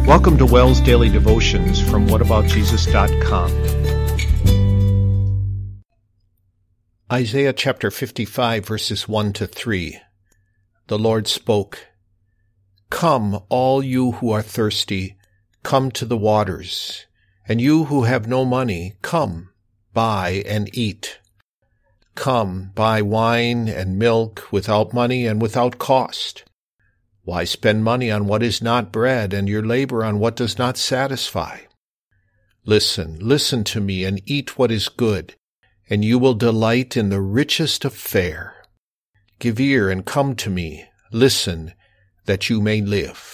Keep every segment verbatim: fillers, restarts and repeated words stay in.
Welcome to Wells Daily Devotions from what about jesus dot com. Isaiah chapter fifty-five, verses one to three. The Lord spoke, "Come, all you who are thirsty, come to the waters, and you who have no money, come, buy and eat. Come, buy wine and milk without money and without cost. Why spend money on what is not bread, and your labor on what does not satisfy? Listen, listen to me, and eat what is good, and you will delight in the richest of fare. Give ear and come to me, listen, that you may live."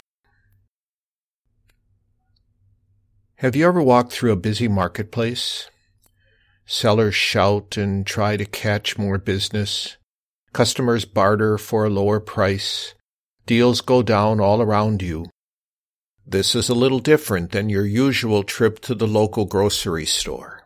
Have you ever walked through a busy marketplace? Sellers shout and try to catch more business. Customers barter for a lower price. Deals go down all around you. This is a little different than your usual trip to the local grocery store.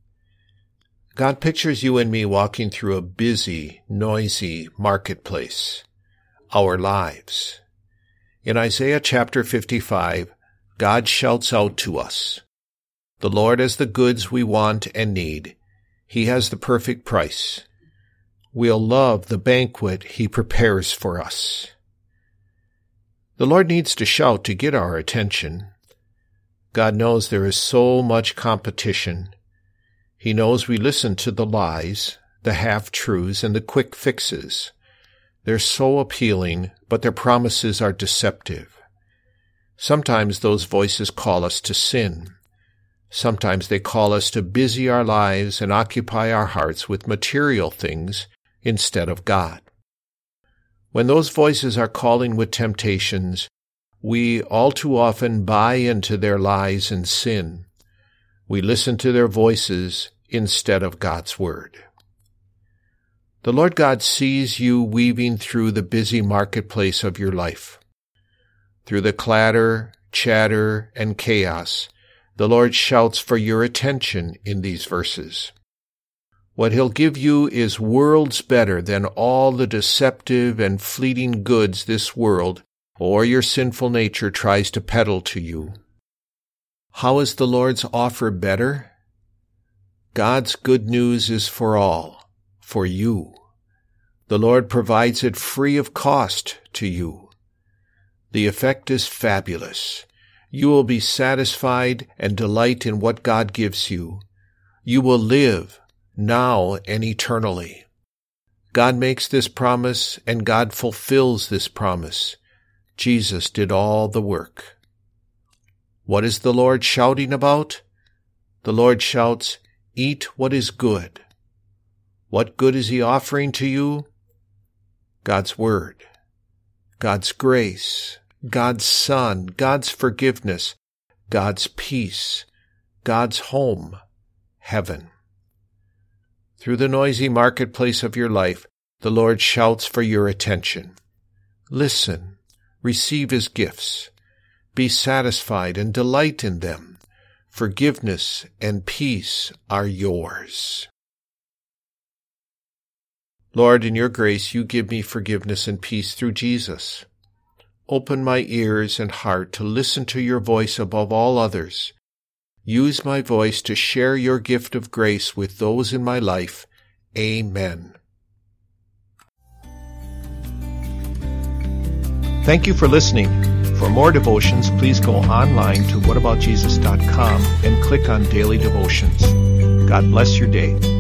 God pictures you and me walking through a busy, noisy marketplace, our lives. In Isaiah chapter fifty-five, God shouts out to us, "The Lord has the goods we want and need. He has the perfect price. We'll love the banquet He prepares for us." The Lord needs to shout to get our attention. God knows there is so much competition. He knows we listen to the lies, the half-truths, and the quick fixes. They're so appealing, but their promises are deceptive. Sometimes those voices call us to sin. Sometimes they call us to busy our lives and occupy our hearts with material things instead of God. When those voices are calling with temptations, we all too often buy into their lies and sin. We listen to their voices instead of God's word. The Lord God sees you weaving through the busy marketplace of your life. Through the clatter, chatter, and chaos, the Lord shouts for your attention in these verses. What He'll give you is worlds better than all the deceptive and fleeting goods this world or your sinful nature tries to peddle to you. How is the Lord's offer better? God's good news is for all, for you. The Lord provides it free of cost to you. The effect is fabulous. You will be satisfied and delight in what God gives you. You will live now and eternally. God makes this promise, and God fulfills this promise. Jesus did all the work. What is the Lord shouting about? The Lord shouts, "Eat what is good." What good is He offering to you? God's Word, God's grace, God's Son, God's forgiveness, God's peace, God's home, heaven. Through the noisy marketplace of your life, the Lord shouts for your attention. Listen, receive His gifts. Be satisfied and delight in them. Forgiveness and peace are yours. Lord, in your grace, you give me forgiveness and peace through Jesus. Open my ears and heart to listen to your voice above all others. Use my voice to share your gift of grace with those in my life. Amen. Thank you for listening. For more devotions, please go online to what about jesus dot com and click on Daily Devotions. God bless your day.